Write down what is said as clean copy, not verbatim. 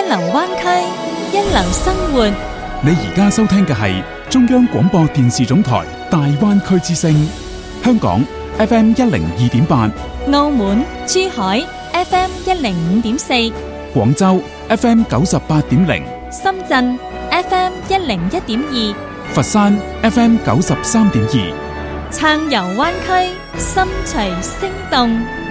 流灣區，一流生活。 你而家收聽嘅係中央廣播電視總台大灣區之聲，香港 FM 102.8， 澳門、珠海 FM 105.4， 廣州 FM 98.0， 深圳 FM 101.2， 佛山 FM 93.2。 暢遊灣區，心隨聲動。